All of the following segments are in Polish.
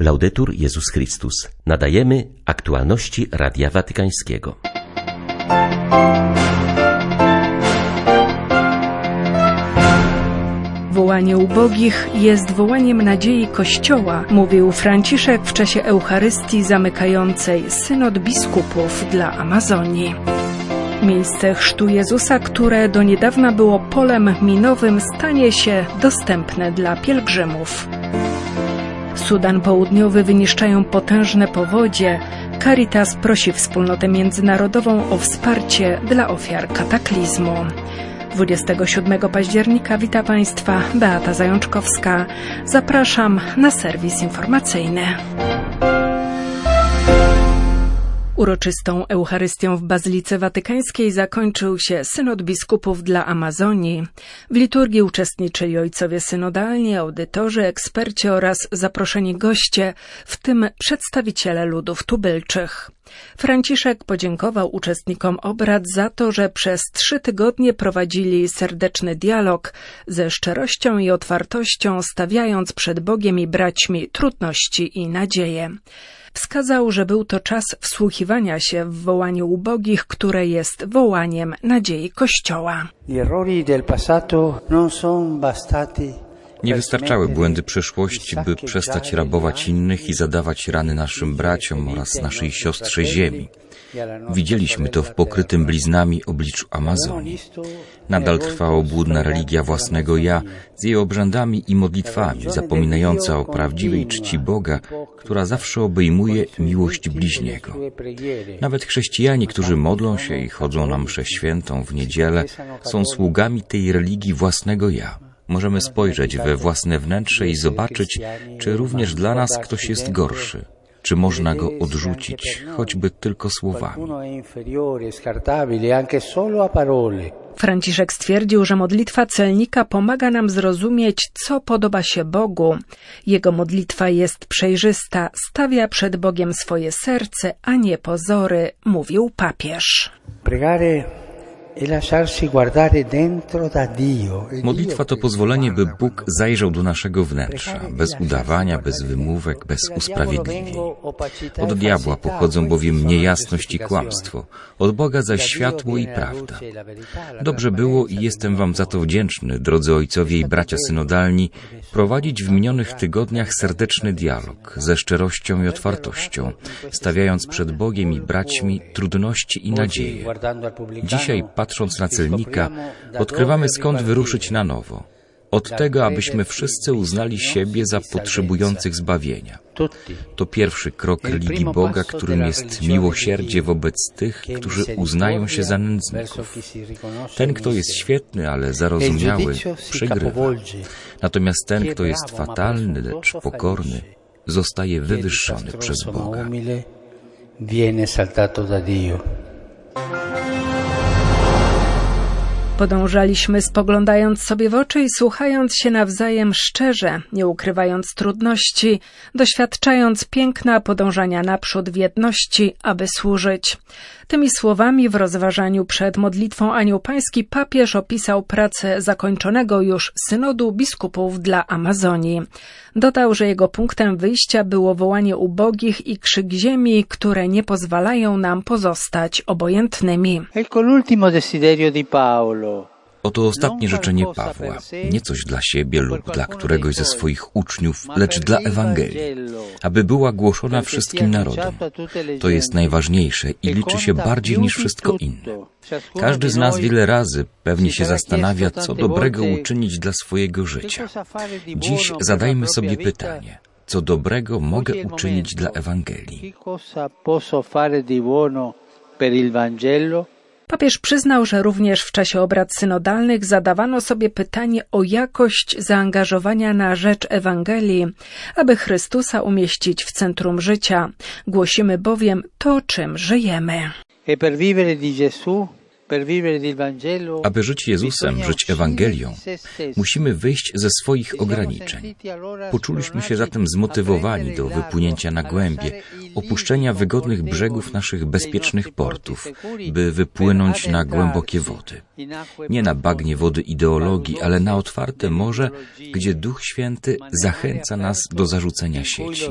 Laudetur Jezus Chrystus. Nadajemy aktualności Radia Watykańskiego. Wołanie ubogich jest wołaniem nadziei Kościoła, mówił Franciszek w czasie Eucharystii zamykającej synod biskupów dla Amazonii. Miejsce chrztu Jezusa, które do niedawna było polem minowym, stanie się dostępne dla pielgrzymów. Sudan Południowy wyniszczają potężne powodzie. Caritas prosi wspólnotę międzynarodową o wsparcie dla ofiar kataklizmu. 27 października wita Państwa Beata Zajączkowska. Zapraszam na serwis informacyjny. Uroczystą Eucharystią w Bazylice Watykańskiej zakończył się synod biskupów dla Amazonii. W liturgii uczestniczyli ojcowie synodalni, audytorzy, eksperci oraz zaproszeni goście, w tym przedstawiciele ludów tubylczych. Franciszek podziękował uczestnikom obrad za to, że przez 3 tygodnie prowadzili serdeczny dialog ze szczerością i otwartością, stawiając przed Bogiem i braćmi trudności i nadzieje. Wskazał, że był to czas wsłuchiwania się w wołanie ubogich, które jest wołaniem nadziei Kościoła. Nie wystarczały błędy przeszłości, by przestać rabować innych i zadawać rany naszym braciom oraz naszej siostrze ziemi. Widzieliśmy to w pokrytym bliznami obliczu Amazonii. Nadal trwa obłudna religia własnego ja z jej obrzędami i modlitwami, zapominająca o prawdziwej czci Boga, która zawsze obejmuje miłość bliźniego. Nawet chrześcijanie, którzy modlą się i chodzą na mszę świętą w niedzielę, są sługami tej religii własnego ja. Możemy spojrzeć we własne wnętrze i zobaczyć, czy również dla nas ktoś jest gorszy. Czy można go odrzucić, choćby tylko słowami. Franciszek stwierdził, że modlitwa celnika pomaga nam zrozumieć, co podoba się Bogu. Jego modlitwa jest przejrzysta, stawia przed Bogiem swoje serce, a nie pozory, mówił papież. Modlitwa to pozwolenie, by Bóg zajrzał do naszego wnętrza, bez udawania, bez wymówek, bez usprawiedliwień. Od diabła pochodzą bowiem niejasność i kłamstwo, od Boga zaś światło i prawda. Dobrze było i jestem wam za to wdzięczny, drodzy ojcowie i bracia synodalni, prowadzić w minionych tygodniach serdeczny dialog ze szczerością i otwartością, stawiając przed Bogiem i braćmi trudności i nadzieje. Dzisiaj, patrząc na celnika, odkrywamy, skąd wyruszyć na nowo. Od tego, abyśmy wszyscy uznali siebie za potrzebujących zbawienia. To pierwszy krok religii Boga, którym jest miłosierdzie wobec tych, którzy uznają się za nędzników. Ten, kto jest świetny, ale zarozumiały, przegrywa. Natomiast ten, kto jest fatalny, lecz pokorny, zostaje wywyższony przez Boga. Podążaliśmy spoglądając sobie w oczy i słuchając się nawzajem szczerze, nie ukrywając trudności, doświadczając piękna podążania naprzód w jedności, aby służyć. Tymi słowami w rozważaniu przed modlitwą Anioł Pański papież opisał pracę zakończonego już synodu biskupów dla Amazonii. Dodał, że jego punktem wyjścia było wołanie ubogich i krzyk ziemi, które nie pozwalają nam pozostać obojętnymi. Oto ostatnie życzenie Pawła. Nie coś dla siebie lub dla któregoś ze swoich uczniów, lecz dla Ewangelii, aby była głoszona wszystkim narodom. To jest najważniejsze i liczy się bardziej niż wszystko inne. Każdy z nas wiele razy pewnie się zastanawia, co dobrego uczynić dla swojego życia. Dziś zadajmy sobie pytanie, co dobrego mogę uczynić dla Ewangelii? Papież przyznał, że również w czasie obrad synodalnych zadawano sobie pytanie o jakość zaangażowania na rzecz Ewangelii, aby Chrystusa umieścić w centrum życia. Głosimy bowiem to, czym żyjemy. Aby żyć Jezusem, żyć Ewangelią, musimy wyjść ze swoich ograniczeń. Poczuliśmy się zatem zmotywowani do wypłynięcia na głębie, opuszczenia wygodnych brzegów naszych bezpiecznych portów, by wypłynąć na głębokie wody. Nie na bagnie wody ideologii, ale na otwarte morze, gdzie Duch Święty zachęca nas do zarzucenia sieci.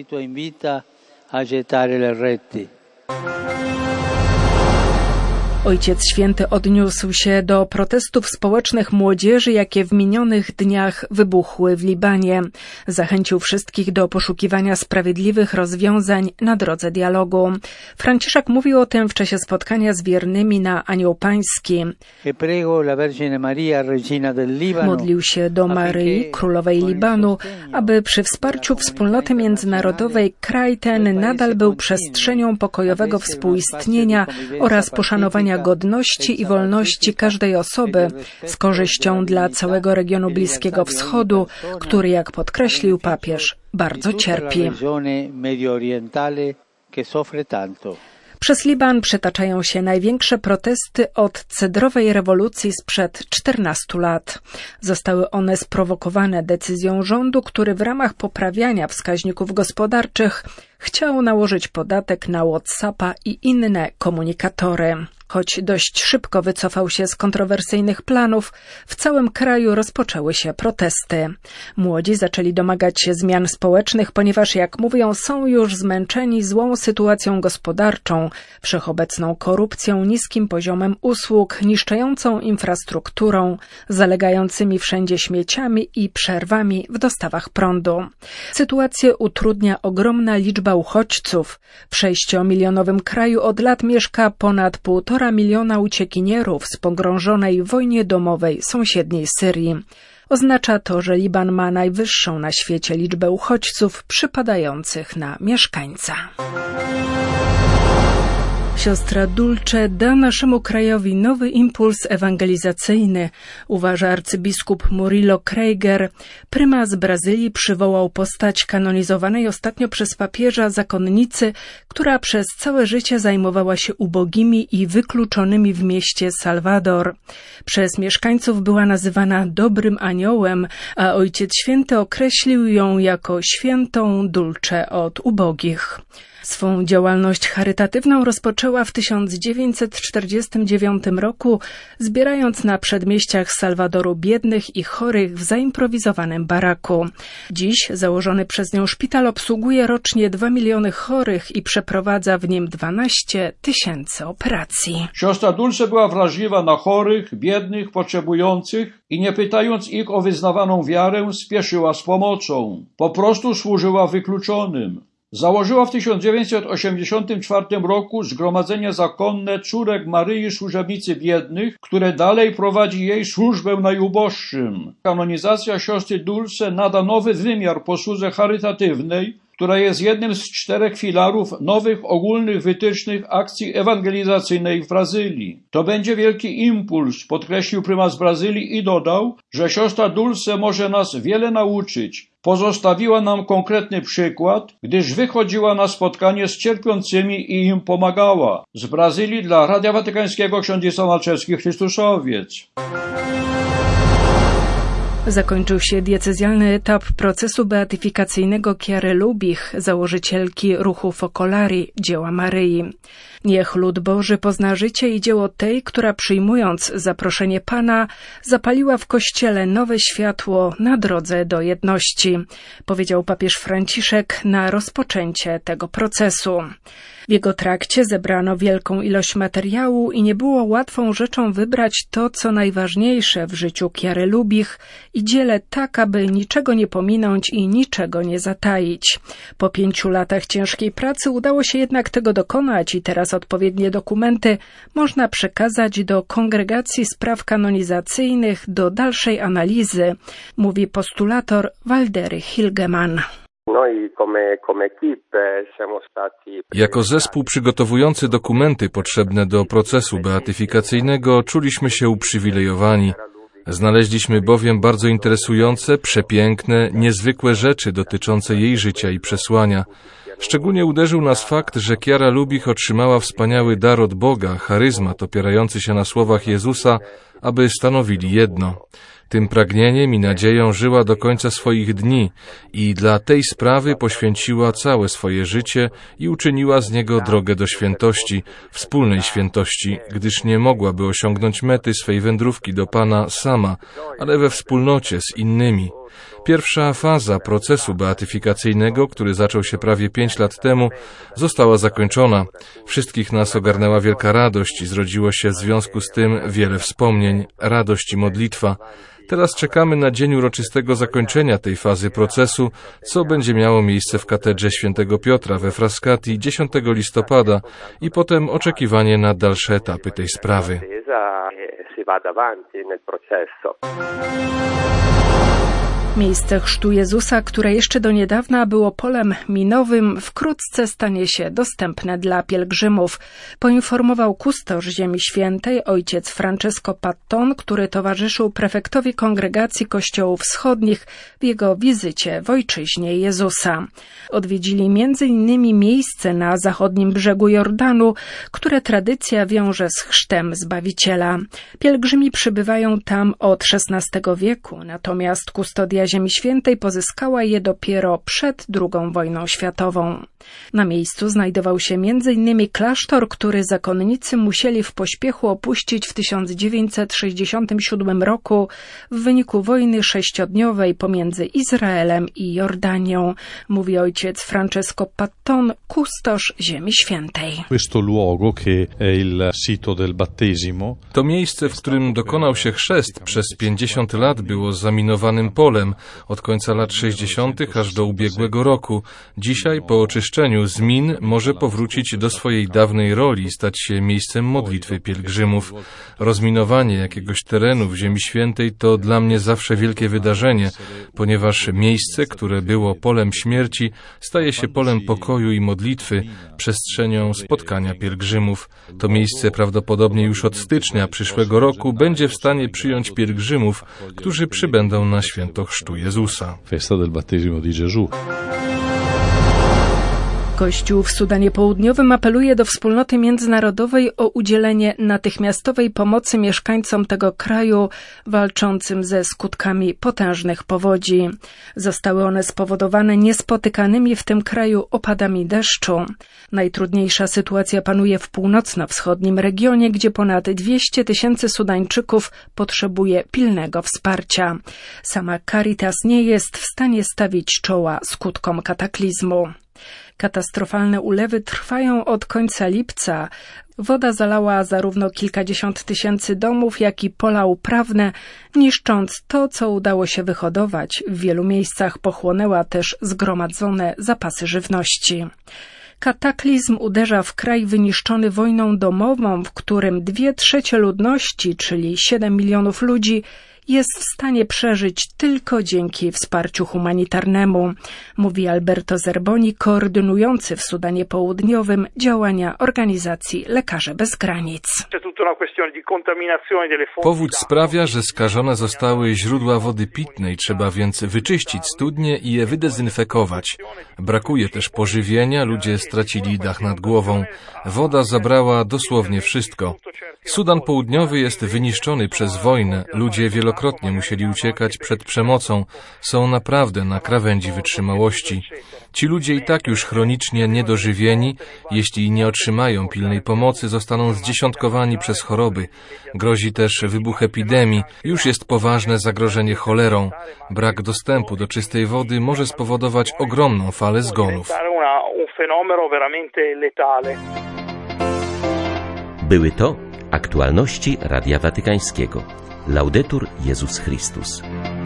Ojciec Święty odniósł się do protestów społecznych młodzieży, jakie w minionych dniach wybuchły w Libanie. Zachęcił wszystkich do poszukiwania sprawiedliwych rozwiązań na drodze dialogu. Franciszek mówił o tym w czasie spotkania z wiernymi na Anioł Pański. Modlił się do Maryi, Królowej Libanu, aby przy wsparciu wspólnoty międzynarodowej kraj ten nadal był przestrzenią pokojowego współistnienia oraz poszanowania godności i wolności każdej osoby, z korzyścią dla całego regionu Bliskiego Wschodu, który, jak podkreślił papież, bardzo cierpi. Przez Liban przetaczają się największe protesty od cedrowej rewolucji sprzed 14 lat. Zostały one sprowokowane decyzją rządu, który w ramach poprawiania wskaźników gospodarczych chciał nałożyć podatek na WhatsAppa i inne komunikatory. Choć dość szybko wycofał się z kontrowersyjnych planów, w całym kraju rozpoczęły się protesty. Młodzi zaczęli domagać się zmian społecznych, ponieważ, jak mówią, są już zmęczeni złą sytuacją gospodarczą, wszechobecną korupcją, niskim poziomem usług, niszczącą infrastrukturą, zalegającymi wszędzie śmieciami i przerwami w dostawach prądu. Sytuację utrudnia ogromna liczba uchodźców. W 6-milionowym kraju od lat mieszka ponad 1,5 miliona uciekinierów z pogrążonej w wojnie domowej sąsiedniej Syrii. Oznacza to, że Liban ma najwyższą na świecie liczbę uchodźców przypadających na mieszkańca. Siostra Dulce da naszemu krajowi nowy impuls ewangelizacyjny, uważa arcybiskup Murilo Krieger. Prymas Brazylii przywołał postać kanonizowanej ostatnio przez papieża zakonnicy, która przez całe życie zajmowała się ubogimi i wykluczonymi w mieście Salvador. Przez mieszkańców była nazywana dobrym aniołem, a Ojciec Święty określił ją jako świętą Dulce od ubogich. Swą działalność charytatywną rozpoczęła w 1949 roku, zbierając na przedmieściach Salwadoru biednych i chorych w zaimprowizowanym baraku. Dziś założony przez nią szpital obsługuje rocznie 2 miliony chorych i przeprowadza w nim 12 000 operacji. Siostra Dulce była wrażliwa na chorych, biednych, potrzebujących i nie pytając ich o wyznawaną wiarę, spieszyła z pomocą. Po prostu służyła wykluczonym. Założyła w 1984 roku Zgromadzenie Zakonne Córek Maryi Służebnicy Biednych, które dalej prowadzi jej służbę najuboższym. Kanonizacja siostry Dulce nada nowy wymiar posłudze charytatywnej, która jest jednym z 4 filarów nowych ogólnych wytycznych akcji ewangelizacyjnej w Brazylii. To będzie wielki impuls, podkreślił prymas Brazylii i dodał, że siostra Dulce może nas wiele nauczyć. Pozostawiła nam konkretny przykład, gdyż wychodziła na spotkanie z cierpiącymi i im pomagała. Z Brazylii dla Radia Watykańskiego ksiądz Jan Malczewski, Chrystuszowiec. Zakończył się diecezjalny etap procesu beatyfikacyjnego Chiary Lubich, założycielki ruchu Focolari, dzieła Maryi. Niech lud Boży pozna życie i dzieło tej, która przyjmując zaproszenie Pana, zapaliła w Kościele nowe światło na drodze do jedności, powiedział papież Franciszek na rozpoczęcie tego procesu. W jego trakcie zebrano wielką ilość materiału i nie było łatwą rzeczą wybrać to, co najważniejsze w życiu Chiary Lubich i dziele tak, aby niczego nie pominąć i niczego nie zataić. Po 5 latach ciężkiej pracy udało się jednak tego dokonać i teraz odpowiednie dokumenty można przekazać do Kongregacji Spraw Kanonizacyjnych do dalszej analizy, mówi postulator Waldery Hilgeman. Jako zespół przygotowujący dokumenty potrzebne do procesu beatyfikacyjnego czuliśmy się uprzywilejowani. Znaleźliśmy bowiem bardzo interesujące, przepiękne, niezwykłe rzeczy dotyczące jej życia i przesłania. Szczególnie uderzył nas fakt, że Chiara Lubich otrzymała wspaniały dar od Boga, charyzmat opierający się na słowach Jezusa, aby stanowili jedno. Tym pragnieniem i nadzieją żyła do końca swoich dni i dla tej sprawy poświęciła całe swoje życie i uczyniła z niego drogę do świętości, wspólnej świętości, gdyż nie mogłaby osiągnąć mety swej wędrówki do Pana sama, ale we wspólnocie z innymi. Pierwsza faza procesu beatyfikacyjnego, który zaczął się prawie 5 lat temu, została zakończona. Wszystkich nas ogarnęła wielka radość i zrodziło się w związku z tym wiele wspomnień, radość i modlitwa. Teraz czekamy na dzień uroczystego zakończenia tej fazy procesu, co będzie miało miejsce w katedrze Świętego Piotra we Frascati 10 listopada i potem oczekiwanie na dalsze etapy tej sprawy. Miejsce chrztu Jezusa, które jeszcze do niedawna było polem minowym, wkrótce stanie się dostępne dla pielgrzymów, poinformował kustosz Ziemi Świętej ojciec Francesco Patton, który towarzyszył prefektowi Kongregacji Kościołów Wschodnich w jego wizycie w ojczyźnie Jezusa. Odwiedzili m.in. miejsce na zachodnim brzegu Jordanu, które tradycja wiąże z chrztem Zbawiciela. Pielgrzymi przybywają tam od XVI wieku, natomiast kustodia Ziemi Świętej pozyskała je dopiero przed II wojną światową. Na miejscu znajdował się m.in. klasztor, który zakonnicy musieli w pośpiechu opuścić w 1967 roku w wyniku wojny 6-dniowej pomiędzy Izraelem i Jordanią, mówi ojciec Francesco Patton, kustosz Ziemi Świętej. To miejsce, w którym dokonał się chrzest, przez 50 lat było zaminowanym polem, od końca lat 60. aż do ubiegłego roku. Dzisiaj, po oczyszczeniu z min, może powrócić do swojej dawnej roli i stać się miejscem modlitwy pielgrzymów. Rozminowanie jakiegoś terenu w Ziemi Świętej to dla mnie zawsze wielkie wydarzenie, ponieważ miejsce, które było polem śmierci, staje się polem pokoju i modlitwy, przestrzenią spotkania pielgrzymów. To miejsce prawdopodobnie już od stycznia przyszłego roku będzie w stanie przyjąć pielgrzymów, którzy przybędą na święto chrztu Jezusa. Festa del battesimo di Gesù. Kościół w Sudanie Południowym apeluje do wspólnoty międzynarodowej o udzielenie natychmiastowej pomocy mieszkańcom tego kraju walczącym ze skutkami potężnych powodzi. Zostały one spowodowane niespotykanymi w tym kraju opadami deszczu. Najtrudniejsza sytuacja panuje w północno-wschodnim regionie, gdzie ponad 200 000 Sudańczyków potrzebuje pilnego wsparcia. Sama Caritas nie jest w stanie stawić czoła skutkom kataklizmu. Katastrofalne ulewy trwają od końca lipca. Woda zalała zarówno kilkadziesiąt tysięcy domów, jak i pola uprawne, niszcząc to, co udało się wyhodować. W wielu miejscach pochłonęła też zgromadzone zapasy żywności. Kataklizm uderza w kraj wyniszczony wojną domową, w którym 2/3 ludności, czyli 7 milionów ludzi, jest w stanie przeżyć tylko dzięki wsparciu humanitarnemu, mówi Alberto Zerboni, koordynujący w Sudanie Południowym działania organizacji Lekarze Bez Granic. Powódź sprawia, że skażone zostały źródła wody pitnej, trzeba więc wyczyścić studnie i je wydezynfekować. Brakuje też pożywienia, ludzie stracili dach nad głową. Woda zabrała dosłownie wszystko. Sudan Południowy jest wyniszczony przez wojnę, ludzie wielokrotnie musieli uciekać przed przemocą, są naprawdę na krawędzi wytrzymałości. Ci ludzie i tak już chronicznie niedożywieni, jeśli nie otrzymają pilnej pomocy, zostaną zdziesiątkowani przez choroby. Grozi też wybuch epidemii, już jest poważne zagrożenie cholerą. Brak dostępu do czystej wody może spowodować ogromną falę zgonów. Były to aktualności Radia Watykańskiego. Laudetur Jezus Chrystus.